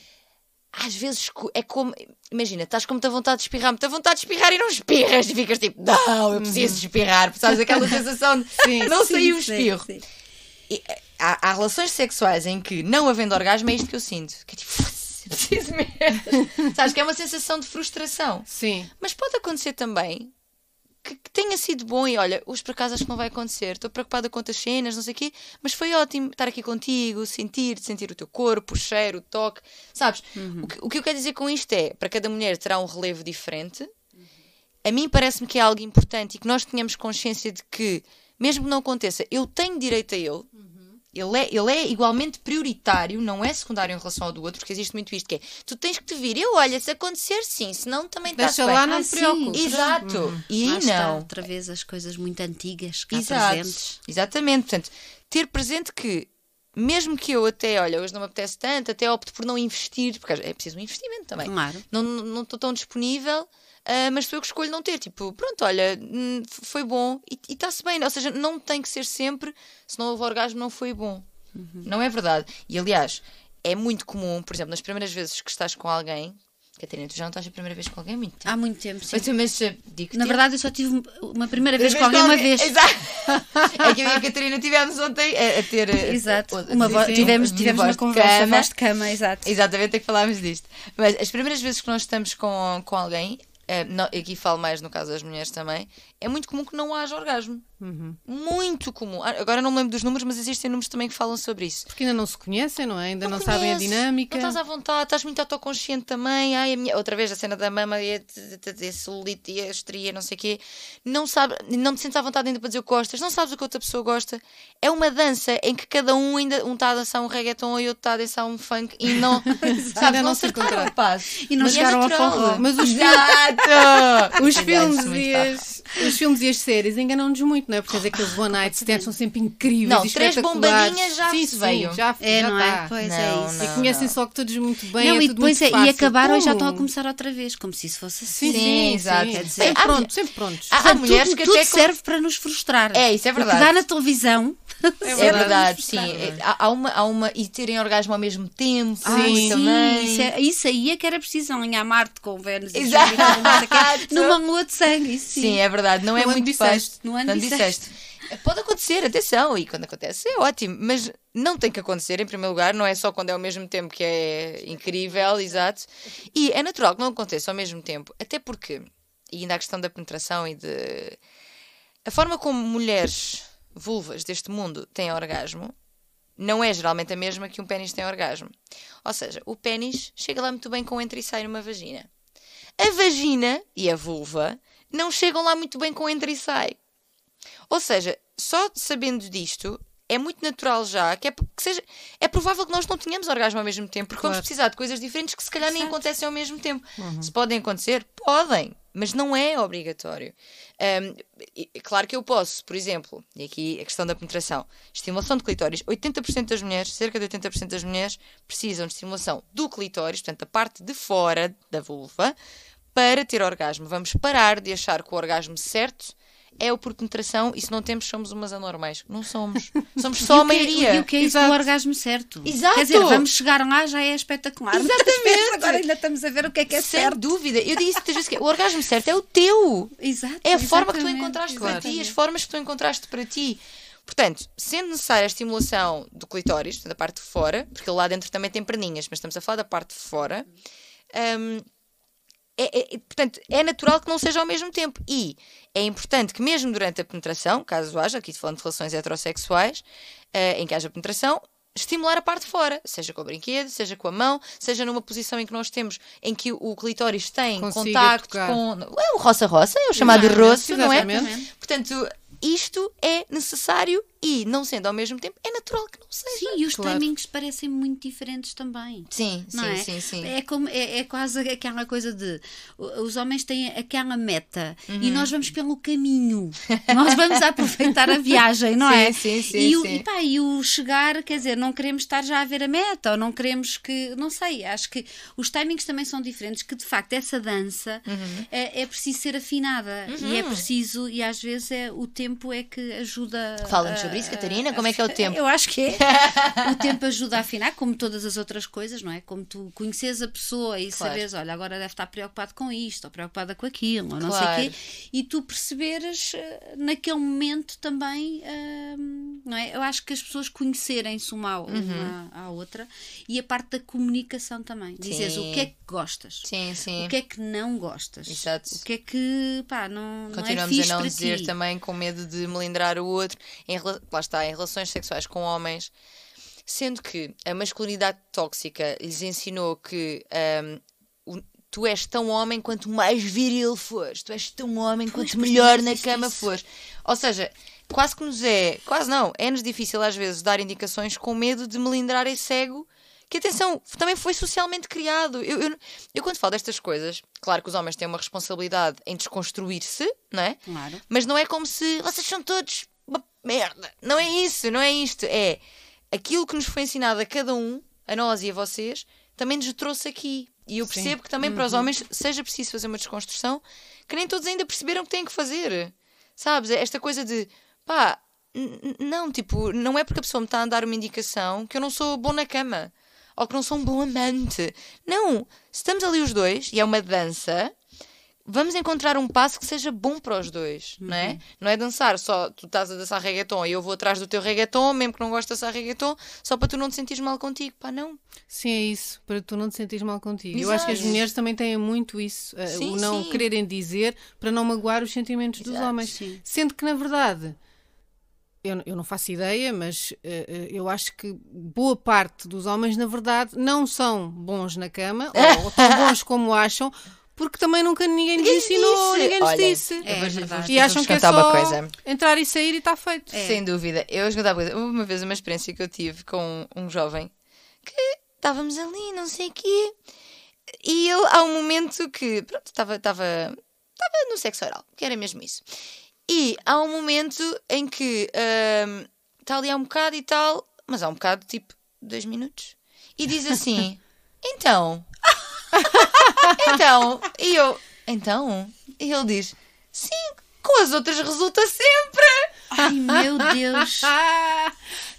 Às vezes co- é como, imagina, estás com muita vontade de espirrar, muita vontade de espirrar e não espirras e ficas tipo, não, eu preciso de espirrar, sabes aquela sensação de Sim, não Sim, saiu o sim, espirro. sim. E, eh, há, há relações sexuais em que, não havendo orgasmo, é isto que eu sinto. Que é tipo, "Foda-se, eu preciso mesmo." Sabes, que é uma sensação de frustração. Sim. Mas pode acontecer também que, que tenha sido bom e olha, hoje por acaso acho que não vai acontecer. Estou preocupada com as cenas, não sei o quê, mas foi ótimo estar aqui contigo, sentir, sentir o teu corpo, o cheiro, o toque. Sabes? O, que, o que eu quero dizer com isto é, para cada mulher terá um relevo diferente. A mim parece-me que é algo importante e que nós tenhamos consciência de que, mesmo que não aconteça, eu tenho direito a ele. Ele é, ele é igualmente prioritário, não é secundário em relação ao do outro, porque existe muito isto que é, tu tens que te vir, eu olha, se acontecer sim, senão também está Deixa bem. lá, não Ah, te sim. preocupes. Exato. E Lá aí está, não. outra vez as coisas muito antigas cá Exato. presentes. Exatamente. Portanto, ter presente que, mesmo que eu até, olha, hoje não me apetece tanto, até opto por não investir, porque é preciso um investimento também. Claro. Não não- não estou tão disponível, ah, mas sou eu que escolho não ter. Tipo, pronto, olha, hum, f- foi bom e e está-se bem. Ou seja, não tem que ser sempre, se não houve orgasmo, não foi bom. Não é verdade. E aliás, é muito comum, por exemplo, nas primeiras vezes que estás com alguém, Catarina, tu já não estás a primeira vez com alguém há muito tempo. Há muito tempo, sim. Mas, mas eh, digo-te. Na verdade, eu só tive uma primeira vez com Vez alguém uma vez. Exato. É que eu e a Catarina tivemos ontem a, a ter. eh, Exato. o- Uma sim, vo- sim, tivemos uma tivemos voz uma de conversa, cama. voz de cama, exato. Exatamente, é que falámos disto. Mas as primeiras vezes que nós estamos com, com alguém, eh, no- aqui falo mais no caso das mulheres também, é muito comum que não haja orgasmo. Muito comum. Ah, Agora não me lembro dos números, mas existem números também que falam sobre isso. Porque ainda não se conhecem, não é? Ainda não, Não sabem a conheces, dinâmica. Não estás à vontade, estás muito autoconsciente também. Ai, a minha... Outra vez a cena da mama e a, a, a celulite e a estria, não sei o quê. Não, sabe, não te sentes à vontade ainda para dizer o que gostas, não sabes o que outra pessoa gosta. É uma dança em que cada um ainda um está a dançar um reggaeton e outro está a dançar um funk e não, sabes, Ainda não não se acertaram encontraram. o passo. E não Mas é chegaram ao natural. forró. Mas os, Exato! os, Aliás, filmes muito e tarde. as, os filmes e as séries enganam-nos muito, não é? Porque tens aqueles one night stands, são sempre incríveis. Não, e três espetaculares. bombadinhas já sim, se sim, veio. Já, É, já não é? tá. Pois Não, é isso. não. E conhecem-se logo todos muito bem. Não, é e tudo depois muito é, e fácil. acabaram e já Como? estão a começar outra vez, como se isso fosse assim. Sim, sim, Sim, exato. sim. Quer dizer, sempre há pronto, mulher- sempre prontos. Há, há Portanto, mulheres tudo, que tudo até com- serve para nos frustrar. É, isso é O que verdade. dá na televisão É verdade, sim. É, há, há, uma, há uma. E terem orgasmo ao mesmo tempo. Sim, também. Isso, é, isso aí é que era preciso alinhar Marte com Vênus. Exato. Numa lua de sangue. Isso sim. Sim, é verdade. Não é No ano muito fácil. No ano disseste. Pode acontecer, atenção, e quando acontece é ótimo, mas não tem que acontecer em primeiro lugar, não é só quando é ao mesmo tempo que é incrível, exato. E é natural que não aconteça ao mesmo tempo, até porque, e ainda a questão da penetração e de... A forma como mulheres vulvas deste mundo têm orgasmo não é geralmente a mesma que um pénis tem orgasmo. Ou seja, o pénis chega lá muito bem com entra e sai numa vagina. A vagina e a vulva não chegam lá muito bem com entra e sai. Ou seja, só sabendo disto, é muito natural já que, é, que seja, é provável que nós não tenhamos orgasmo ao mesmo tempo, porque claro. Vamos precisar de coisas diferentes que se calhar nem acontecem ao mesmo tempo. Uhum. Se podem acontecer, podem, mas não é obrigatório. Um, e, claro que eu posso, por exemplo, e aqui a questão da penetração, estimulação de clitóris, oitenta por cento das mulheres, cerca de oitenta por cento das mulheres, precisam de estimulação do clitóris, portanto a parte de fora da vulva, para ter orgasmo. Vamos parar de achar que o orgasmo certo é o por penetração, e se não temos, somos umas anormais. Não somos. Somos só a maioria. E o que é isso do orgasmo certo? Exato. Quer dizer, vamos chegar lá, já é espetacular. Exatamente. Agora ainda estamos a ver o que é que é Sem certo. Sem dúvida. Eu disse muitas vezes que o orgasmo certo é o teu. Exato. É a forma que tu encontraste exatamente. para ti, as formas que tu encontraste para ti. Portanto, sendo necessária a estimulação do clitóris, da parte de fora, porque lá dentro também tem perninhas, mas estamos a falar da parte de fora, hum, É, é, portanto, é natural que não seja ao mesmo tempo. E é importante que mesmo durante a penetração, caso haja, aqui falando de relações heterossexuais, uh, em que haja penetração, estimular a parte de fora, seja com o brinquedo, seja com a mão, seja numa posição em que nós temos, em que o, o clitóris tem Consiga contacto tocar. com... É o roça-roça, é o chamado roço, não é? Portanto, isto é necessário e, não sendo ao mesmo tempo, é natural que não seja. Sim, e os claro. timings parecem muito diferentes também. Sim, não sim, é? sim, sim. É, como, é, é quase aquela coisa de... Os homens têm aquela meta uhum. e nós vamos pelo caminho. Nós vamos aproveitar a viagem, não sim, é? Sim, sim, e, o, sim. E, pá, e o chegar, quer dizer, não queremos estar já a ver a meta, ou não queremos que... Não sei, acho que os timings também são diferentes, que de facto essa dança uhum. é, é preciso ser afinada. Uhum. E é preciso, e às vezes é, o tempo é que ajuda... Fala-nos sobre isso, Catarina, como é que é o tempo? Eu acho que é. O tempo ajuda a afinar, como todas as outras coisas, não é? Como tu conheces a pessoa e claro. Sabes, olha, agora deve estar preocupado com isto, ou preocupada com aquilo, ou não claro. Sei o quê, e tu perceberes naquele momento também, hum, não é? Eu acho que as pessoas conhecerem-se uma, uma uhum. à outra, e a parte da comunicação também. Dizeres o que é que gostas, sim, sim. o que é que não gostas, exato. O que é que, pá, não, continuamos não é fixe a não para dizer ti. Também com medo de melindrar o outro, em, lá está, em relações sexuais com homens, sendo que a masculinidade tóxica lhes ensinou que um, o, tu és tão homem quanto mais viril fores, tu és tão homem quanto pois, melhor na cama isso. Fores. Ou seja, quase que nos é, quase não, é-nos difícil às vezes dar indicações com medo de melindrar esse ego que, atenção, também foi socialmente criado. Eu, eu, eu quando falo destas coisas, claro que os homens têm uma responsabilidade em desconstruir-se, não é? Claro. Mas não é como se vocês são todos uma merda. Não é isso, não é isto. É aquilo que nos foi ensinado a cada um, a nós e a vocês, também nos trouxe aqui. E eu percebo Sim. que também uhum. para os homens seja preciso fazer uma desconstrução que nem todos ainda perceberam que têm que fazer. Sabes? Esta coisa de, pá, n- não, tipo, não é porque a pessoa me está a dar uma indicação que eu não sou bom na cama. Ou que não sou um bom amante. Não. Se estamos ali os dois, e é uma dança, vamos encontrar um passo que seja bom para os dois, uhum. não é? Não é dançar só, tu estás a dançar reggaeton e eu vou atrás do teu reggaeton, mesmo que não gostes de dançar reggaeton, só para tu não te sentires mal contigo. Pá, não. Sim, é isso. Para tu não te sentires mal contigo. Exato. Eu acho que as mulheres também têm muito isso. Sim, o não sim. quererem dizer para não magoar os sentimentos Exato, dos homens. Sim. Sendo que, na verdade... Eu, eu não faço ideia, mas uh, eu acho que boa parte dos homens, na verdade, não são bons na cama, ou, ou tão bons como acham, porque também nunca ninguém lhes ensinou, disse. ninguém lhes Olha, disse. É, é e acham que é só entrar e sair e está feito. É. Sem dúvida. Eu vou contar uma coisa. Uma vez uma experiência que eu tive com um jovem que estávamos ali, não sei o quê, e ele, há um momento que, pronto, estava, estava, estava no sexo oral, que era mesmo isso. E há um momento em que um, está ali há um bocado e tal, mas há um bocado, tipo, dois minutos. E diz assim, então... então... E eu, então... E ele diz, sim, com as outras resulta sempre. Ai, meu Deus.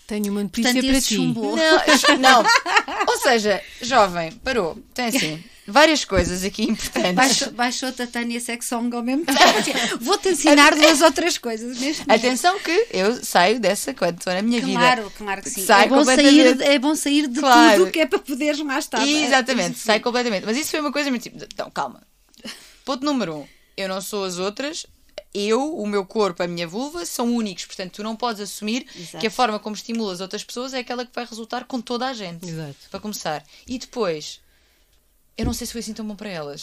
Tenho uma notícia Portanto, para esse ti. chumbou. Não, não. Ou seja, jovem, parou. Tem assim, várias coisas aqui importantes. Baixou, baixou-te a Tânia Sexong ao mesmo tempo. Vou-te ensinar duas ou três coisas neste momento. Atenção que eu saio dessa quando estou na minha vida. Claro, claro que sim. Sai É bom, sair, completamente. é bom sair de Claro. tudo que é para poderes mais tarde. Exatamente, Sim. sai completamente. Mas isso foi uma coisa muito tipo, então, calma. Ponto número um, eu não sou as outras. Eu, o meu corpo, a minha vulva são únicos, portanto tu não podes assumir Exato. que a forma como estimulas outras pessoas é aquela que vai resultar com toda a gente. Exato. Para começar. E depois, eu não sei se foi assim tão bom para elas.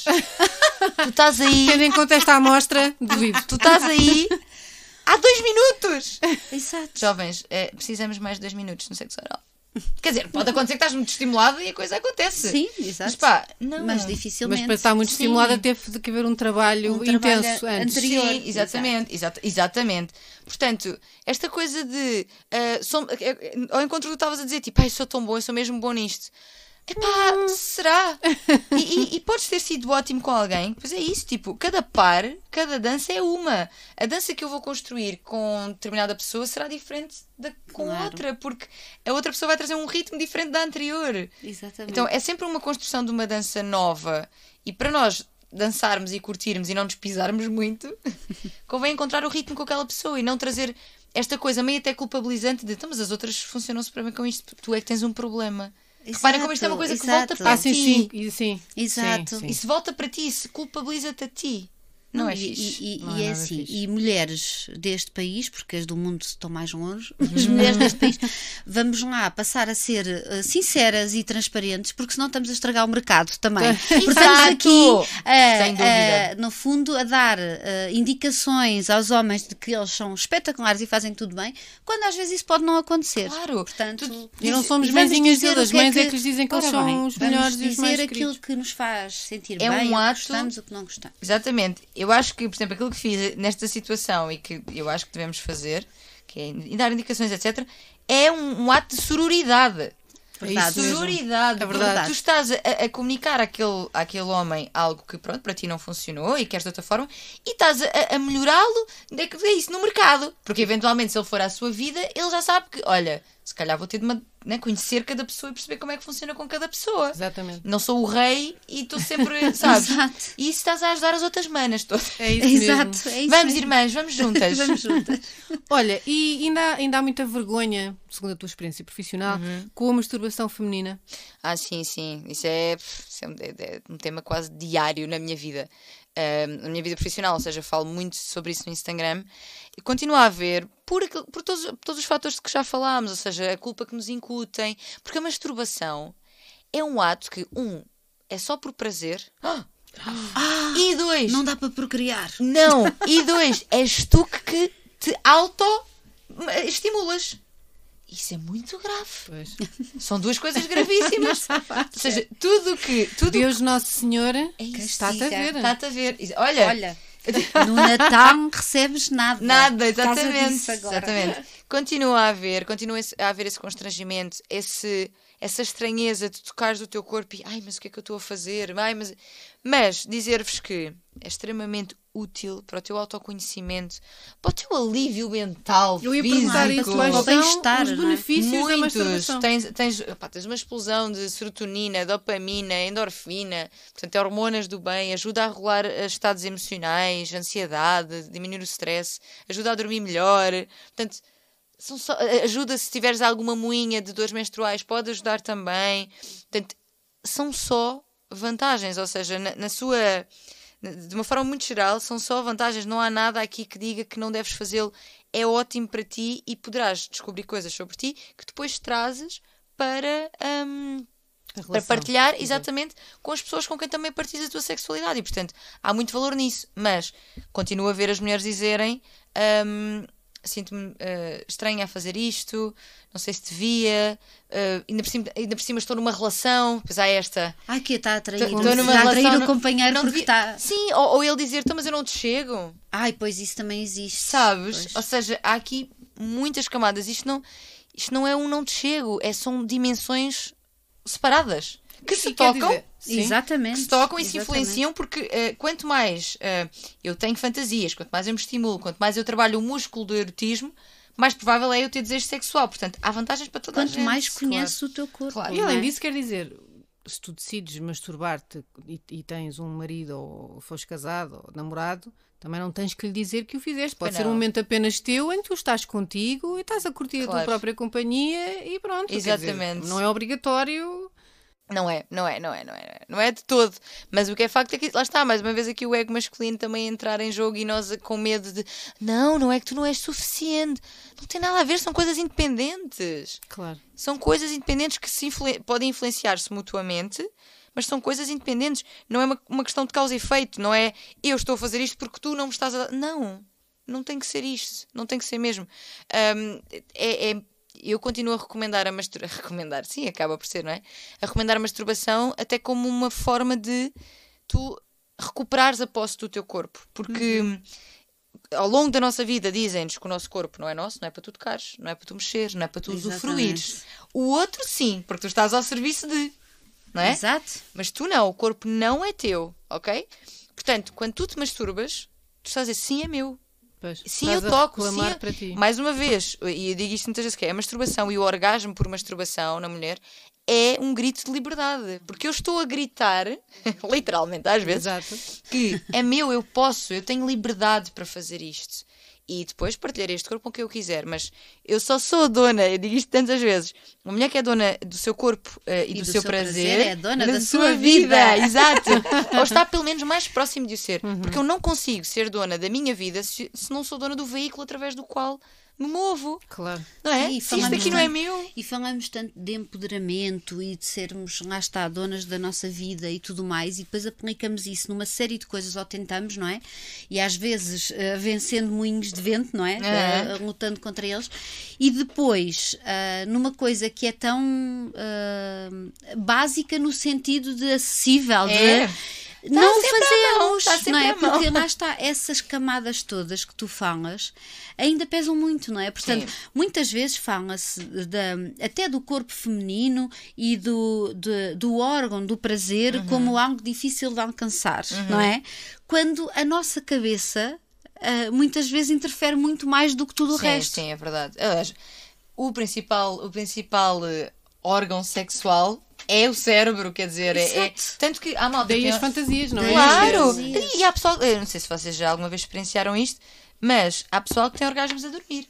Tu estás aí, Tendo em conta esta amostra, duvido. tu estás aí há dois minutos. Exato. Jovens, é, precisamos mais de dois minutos no sexo oral. Quer dizer, pode acontecer que estás muito estimulada e a coisa acontece. Sim, exato. Mas pá, não. Mas Mas dificilmente. para estar muito Sim. estimulada teve que haver um trabalho Um trabalho intenso antes. anterior. Sim, exatamente, exata- exatamente. Portanto, esta coisa de uh, som- uh, ao encontro que tu estavas a dizer, tipo, ai, sou tão bom, eu sou mesmo bom nisto. Epá, será? E, e, e podes ter sido ótimo com alguém. Pois é isso, tipo, cada par, cada dança é uma. A dança que eu vou construir com determinada pessoa será diferente da com Claro. outra, porque a outra pessoa vai trazer um ritmo diferente da anterior. Exatamente. Então é sempre uma construção de uma dança nova. E para nós dançarmos e curtirmos e não nos pisarmos muito, convém encontrar o ritmo com aquela pessoa e não trazer esta coisa meio até culpabilizante de então, mas as outras funcionam super bem com isto, tu é que tens um problema. Reparem como isto é uma coisa que exato. volta para Ah, sim, ti. sim. e- sim. Exato. Sim, sim. Isso volta para ti, se culpabiliza-te a ti. Não, é e, fixe. E, e- Não e é é nada assim, fixe. e mulheres deste país, porque as do mundo estão mais longe, as mulheres deste país, vamos lá passar a ser eh, sinceras e transparentes, porque senão estamos a estragar o mercado também. Porque estamos aqui, eh, Sem dúvida. eh, no fundo, a dar eh, indicações aos homens de que eles são espetaculares e fazem tudo bem, quando às vezes isso pode não acontecer. Claro. Portanto, Tu- E não somos e vamos mãezinhas dizer deles, o que é mães é que- que lhes dizem que eles Ora são bem, os melhores vamos e os dizer mais aquilo queridos. que nos faz sentir É bem, um o que ato- gostamos, o que não gostamos. Exatamente. Eu acho que, por exemplo, aquilo que fiz nesta situação e que eu acho que devemos fazer, que é e dar indicações, etcétera, é um, um ato de sororidade. Verdade. mesmo. Sororidade. É porque verdade. Tu estás a, a comunicar àquele, àquele homem algo que, pronto, para ti não funcionou e queres de outra forma e estás a, a melhorá-lo é, que é isso no mercado. Porque eventualmente, se ele for à sua vida, ele já sabe que, olha, se calhar vou ter de uma, né, conhecer cada pessoa e perceber como é que funciona com cada pessoa. Exatamente. Não sou o rei e estou sempre, sabes? Exato. E isso estás a ajudar as outras manas todas. É isso mesmo. Exato, é isso Vamos, mesmo. irmãs, vamos juntas. Vamos juntas. Olha, e ainda há, ainda há muita vergonha, segundo a tua experiência profissional, Uhum. com a masturbação feminina. Ah, sim, sim. Isso é, isso é um, é- é um tema quase diário na minha vida. Ahm, na minha vida profissional, ou seja, falo muito sobre isso no Instagram. E continuo a haver, por, aquilo- por todos, por todos os fatores de que já falámos, ou seja, a culpa que nos incutem. Porque a masturbação é um ato que, um, é só por prazer. Ah! E dois, Não dá para procriar. não. E dois, és tu que te auto-estimulas. Isso é muito grave. Pois. São duas coisas gravíssimas. Ou seja, tudo que. Tudo Deus Nosso Senhor É está-te a ver. Está-te a ver. Isso- Olha, Olha, no Natal não recebes nada. nada, por causa exatamente. disso agora. Exatamente. Continua a haver, continua esse- a haver esse constrangimento, esse, essa estranheza de tocares o teu corpo e ai, mas o que é que eu estou a fazer? Ai, mas mas dizer-vos que é extremamente útil para o teu autoconhecimento, para o teu alívio mental, Eu ia físico. perguntar isso, para quais o são bem-estar, os não é? benefícios da Muitos. masturbação. Tens, tens, opá, tens uma explosão de serotonina, dopamina, endorfina, portanto, é hormonas do bem, ajuda a regular os estados emocionais, ansiedade, diminuir o stress, ajuda a dormir melhor. Portanto, são só- ajuda se tiveres alguma moinha de dores menstruais, pode ajudar também. Portanto, são só vantagens, ou seja, na, na sua. De uma forma muito geral, são só vantagens. Não há nada aqui que diga que não deves fazê-lo. É ótimo para ti e poderás descobrir coisas sobre ti que depois trazes para, hum, A para relação. partilhar Exato. exatamente com as pessoas com quem também partilhas a tua sexualidade. E, portanto, há muito valor nisso. Mas continuo a ver as mulheres dizerem hum, sinto-me eh, estranha a fazer isto, não sei se devia, eh, ainda, por cima, ainda por cima estou numa relação, pois há esta... Ai, que está a trair. Estou Está numa a trair relação, o companheiro não porque devia- está. Sim, ou, ou ele dizer, então, mas eu não te chego. Ai, pois isso também existe. Sabes? Pois. Ou seja, há aqui muitas camadas. Isto não, isto não é um não te chego, é, são dimensões separadas que se E quer tocam, dizer, sim. Exatamente. que se tocam e se Exatamente. influenciam, porque eh, quanto mais eh, eu tenho fantasias, quanto mais eu me estimulo, quanto mais eu trabalho o músculo do erotismo, mais provável é eu ter desejo sexual. Portanto, há vantagens para toda a Quanto gente. mais conheces claro. o teu corpo. Claro. E não além é? disso, quer dizer, se tu decides masturbar-te e, e tens um marido ou fores casado ou namorado, também não tens que lhe dizer que o fizeste. Pode Pois ser não. um momento apenas teu em que tu estás contigo e estás a curtir a tua Claro. própria companhia e pronto. quer dizer, Exatamente. não é obrigatório. Não é, não é, não é, não é, não é de todo. Mas o que é facto é que, lá está, mais uma vez aqui o ego masculino também a entrar em jogo e nós com medo de não, não é que tu não és suficiente. Não tem nada a ver, são coisas independentes. Claro. São coisas independentes que se influ- podem influenciar-se mutuamente, mas são coisas independentes. Não é uma, uma questão de causa e efeito, não é eu estou a fazer isto porque tu não me estás a dar. Não, não tem que ser isto, não tem que ser mesmo. Um, é... é Eu continuo a recomendar a masturbação. Recomendar, sim, acaba por ser, não é? A recomendar a masturbação até como uma forma de tu recuperares a posse do teu corpo. Porque uhum. ao longo da nossa vida dizem-nos que o nosso corpo não é nosso, não é para tu tocares, não é para tu mexeres, não é para tu usufruires. O outro sim, porque tu estás ao serviço de. Não é? Exato. Mas tu não, o corpo não é teu, ok? Portanto, quando tu te masturbas, tu estás a dizer sim, é meu. Pois, Sim, eu toco, sim. Para ti. Mais uma vez, e eu digo isto muitas vezes, que é a masturbação e o orgasmo por masturbação na mulher é um grito de liberdade. Porque eu estou a gritar, literalmente às vezes, Exato. que é meu, eu posso, eu tenho liberdade para fazer isto. E depois partilhar este corpo com quem eu quiser. Mas eu só sou dona, eu digo isto tantas vezes, uma mulher que é dona do seu corpo uh, e, e do, do seu, seu prazer, prazer é dona da, da sua sua vida. vida. Exato. Ou está pelo menos mais próximo de o ser. Uhum. Porque eu não consigo ser dona da minha vida se, se não sou dona do veículo através do qual me movo. Claro. Não é? Sim, se isto aqui não é meu. E falamos tanto de empoderamento e de sermos, lá está, donas da nossa vida e tudo mais, e depois aplicamos isso numa série de coisas ou tentamos, não é? E às vezes uh, vencendo moinhos de vento, não é? Uhum. Uh, lutando contra eles. E depois, uh, numa coisa que é tão uh, básica no sentido de acessível, É. de não sempre à mão, fazemos, está sempre não é? à mão. Porque lá está, essas camadas todas que tu falas ainda pesam muito, não é? Portanto, Sim. muitas vezes fala-se da, até do corpo feminino e do, de, do órgão do prazer Uhum. como algo difícil de alcançar, Uhum. não é? Quando a nossa cabeça uh, muitas vezes interfere muito mais do que tudo o sim, resto. Sim, é verdade. Aliás, o principal, o principal uh, órgão sexual é o cérebro, quer dizer, é, é tanto que há malta Daí que as tem- fantasias, não é? Claro! Fantasias. E há pessoal, eu não sei se vocês já alguma vez experienciaram isto, mas há pessoal que tem orgasmos a dormir.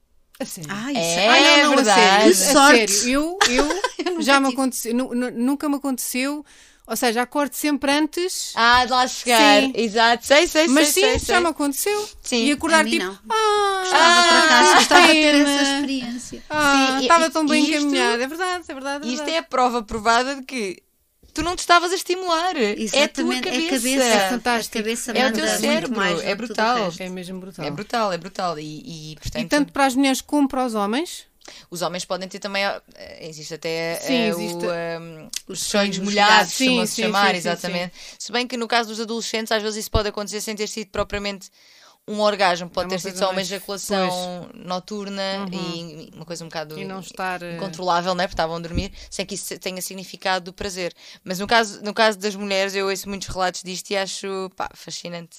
A sério. Ah, isso É Ai, não, não, a verdade. sério. Que A sorte. sério. Eu, eu, já me aconteceu, nu- nu- nunca me aconteceu, ou seja, acordo sempre antes, Ah, de lá chegar. Sim. Exato, sei, sei, mas sei, sim, sei, já sei. me aconteceu. Sim. E acordar A mim tipo, não. ah, Gostava, por acaso, que gostava de ter pena. essa experiência. Ah, Sim, e- estava e- tão bem e isto- encaminhada. É verdade, é verdade. E isto verdade. é a prova provada de que tu não te estavas a estimular. Exatamente, é a tua cabeça. É a cabeça, É fantástico. a cabeça É o manda teu muito cérebro, mais do é que tudo o brutal. resto. É mesmo brutal. É brutal, é brutal. E, e, portanto, E tanto para as mulheres como para os homens. os homens podem ter também. eh, Existe até Sim, eh, existe. o, eh, os Os sonhos sonhos molhados, molhados. chamam-se Sim, sim, chamar, sim, sim, exatamente. Se bem que no caso dos adolescentes, às vezes isso pode acontecer sem ter sido propriamente um orgasmo, pode É uma ter sido coisa só uma mais- ejaculação noturna Uhum. e uma coisa um bocado E não estar, eh, incontrolável, né? Porque estavam a dormir, sem que isso tenha significado do prazer. Mas no caso, no caso das mulheres, eu ouço muitos relatos disto e acho pá, fascinante.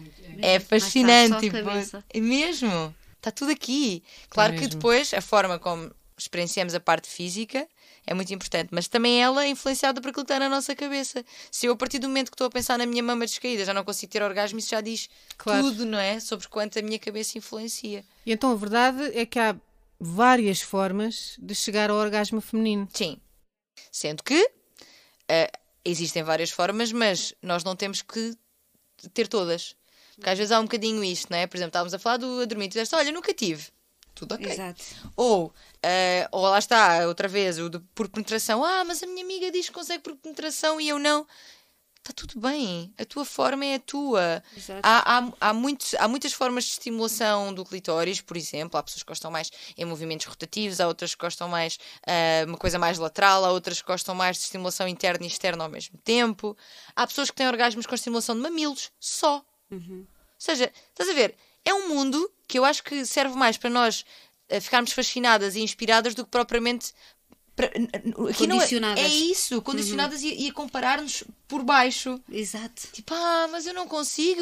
É Mas está fascinante. só a Tipo, cabeça. é mesmo. Está tudo aqui. Claro que mesmo. depois a forma como experienciamos a parte física é muito importante, mas também ela é influenciada por aquilo que está na nossa cabeça. Se eu, a partir do momento que estou a pensar na minha mama descaída, já não consigo ter orgasmo, isso já diz Claro. tudo, não é? Sobre quanto a minha cabeça influencia. E então a verdade é que há várias formas de chegar ao orgasmo feminino. Sim. Sendo que eh, existem várias formas, mas nós não temos que ter todas. Porque às vezes há um bocadinho isto, não é? Por exemplo, estávamos a falar do a dormir e tu disseste, olha, nunca tive. Tudo ok. Exato. Ou, eh, ou lá está, outra vez, o de, por penetração. Ah, mas a minha amiga diz que consegue por penetração e eu não. Está tudo bem. A tua forma é a tua. Exato. Há, há, há, muitos, há muitas formas de estimulação do clitóris, por exemplo. Há pessoas que gostam mais em movimentos rotativos, há outras que gostam mais uh, uma coisa mais lateral, há outras que gostam mais de estimulação interna e externa ao mesmo tempo. Há pessoas que têm orgasmos com estimulação de mamilos, só. Uhum. Ou seja, estás a ver? É um mundo que eu acho que serve mais para nós uh, ficarmos fascinadas e inspiradas do que propriamente... Pra, aqui não é, Condicionadas. é isso, condicionadas uhum. e, e a comparar-nos por baixo. Exato. Tipo, ah, mas eu não consigo.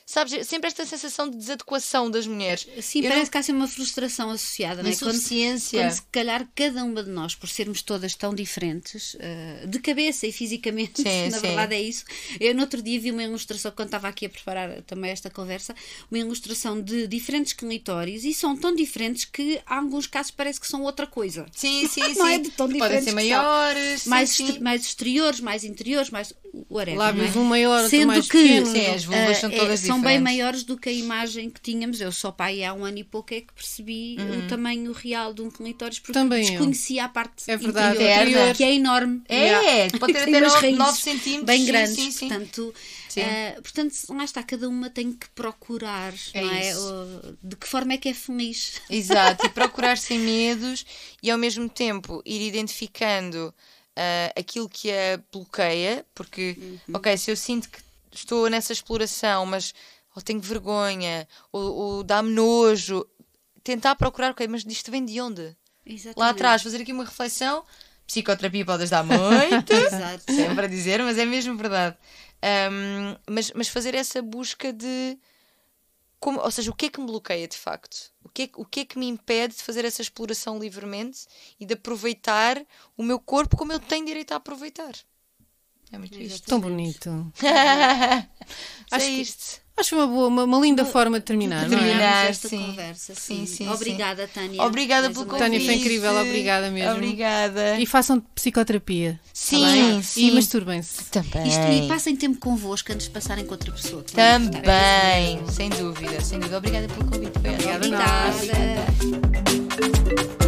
sabes, sempre esta sensação de desadequação das mulheres. Sim, Eu parece não... que há sempre uma frustração associada, Uma não é? Quando, insuficiência. quando se calhar cada uma de nós, por sermos todas tão diferentes, uh, de cabeça e fisicamente, Sim, na sim. verdade é isso. Eu no outro dia vi uma ilustração, quando estava aqui a preparar também esta conversa, uma ilustração de diferentes clitóris e são tão diferentes que, há alguns casos, parece que são outra coisa. Sim, sim, sim. Não é de tão Podem diferentes ser que são. maiores. sim, Mais, sim. exter- mais exteriores, mais interiores, mais whatever, Lábios não é? um maior, outro Sendo mais que pequeno. Sim, as vulvas uh, são é- todas são bem diferentes. maiores do que a imagem que tínhamos. Eu só pai há um ano e pouco é que percebi o tamanho real de um clitóris, porque Também eu. desconhecia a parte É verdade, interior, interior. que é enorme. É, pode ter Tem até umas nove- raízes nove centímetros, bem sim, grandes. sim, sim. Portanto, Sim. uh, portanto, lá está, cada uma tem que procurar, É não é? isso. O- de que forma é que é feliz. Exato, e procurar sem medos e ao mesmo tempo ir identificando ah, aquilo que a bloqueia, porque, ok, se eu sinto que estou nessa exploração, mas ou tenho vergonha, ou, ou dá-me nojo, tentar procurar, ok, mas isto vem de onde? Exatamente. Lá atrás, fazer aqui uma reflexão. Psicoterapia pode ajudar muito, Exato. sempre a dizer, mas é mesmo verdade. Ahm, mas, mas fazer essa busca de. Como, ou seja, o que é que me bloqueia de facto? O que, é, que- o que é que me impede de fazer essa exploração livremente e de aproveitar o meu corpo como eu tenho direito a aproveitar? É muito isto. Tão bonito. é Acho que- isto. Acho uma boa, uma, uma linda forma de terminar, não é? terminar. Terminamos esta sim. conversa. Sim, Sim, sim, Obrigada, Tânia. Obrigada Mais pelo uma convite. Tânia, foi incrível, obrigada mesmo. Obrigada. E façam psicoterapia. Sim, tá bem? sim. E masturbem-se. Também. Isto, e passem tempo convosco antes de passarem com outra pessoa. que é importante. Também, sem dúvida, sem dúvida. Obrigada pelo convite. Foi ótimo. Obrigada a nós. Obrigada.